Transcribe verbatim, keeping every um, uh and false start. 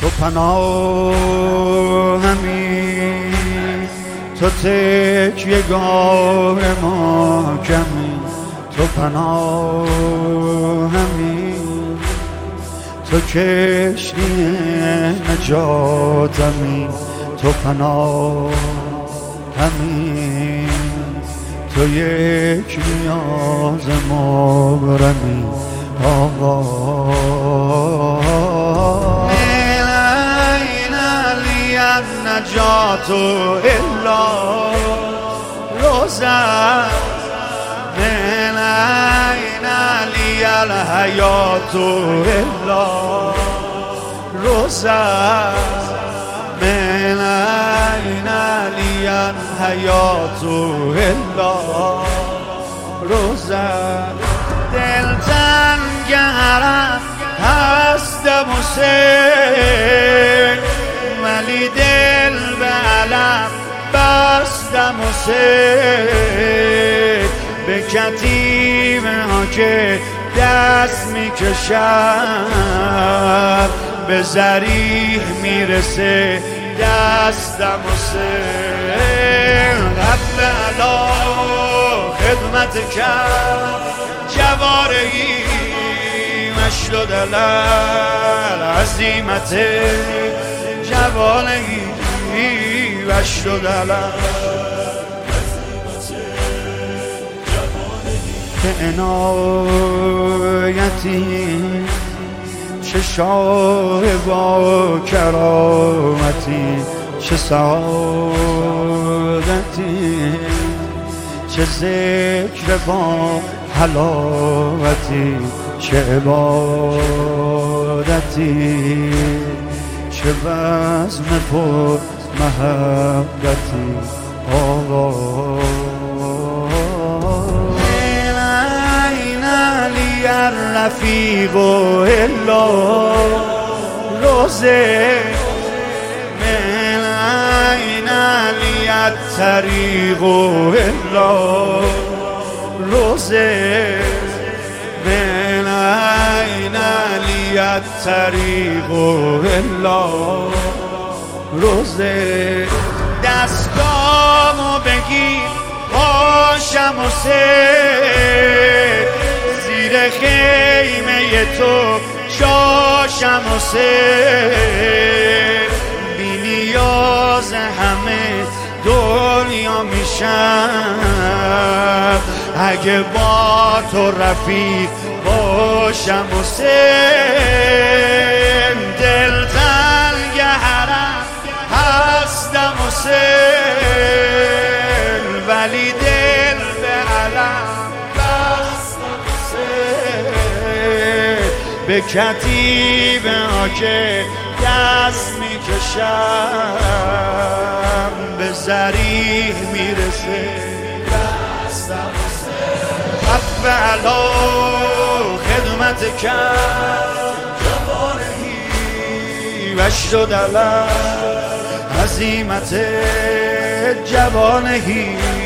تو پناهمی، تو تکیه‌گاه محکمی، تو پناهمی، تو کشتی نجاتمی، تو پناهمی، تو یک نیاز مبرمی آقا. النجات الا روزه من این علی الحیات الا روزه من این علی الحیات الا روزه. دل تنگرم هستم و سه، ولی دل به علم بستم و سه، به کتیبه ها که دست میکشم، به ذریح میرسه دستم و سه. رب علا خدمت کرد جوارهی مشل دلال عظیمت جوانهی وشل دلال که عنایتی، چه شاه با کرامتی، چه سعادتی، چه ذکر با حلاوتی، چه عبادتی، چه بزم پر محبتی آقا. این علی الرفیق الا روزه من این علی الطریق الا روزه من این علی الطریق الا روزه. دستامو بگیر باشم و سه، زیر خیمه تو جاشم و سه، بی نیاز همه دنیا میشم، اگه با تو رفیق باشم و سه. دل تنگ حرم هستم و سه، ولی دل به علم بستم و سه، به کتیبه ها که دست میکشم، به ذریح میرسه دستم و سه. رب علا خدمت کرد جوانهی وشل دلال عظیمت جوانهی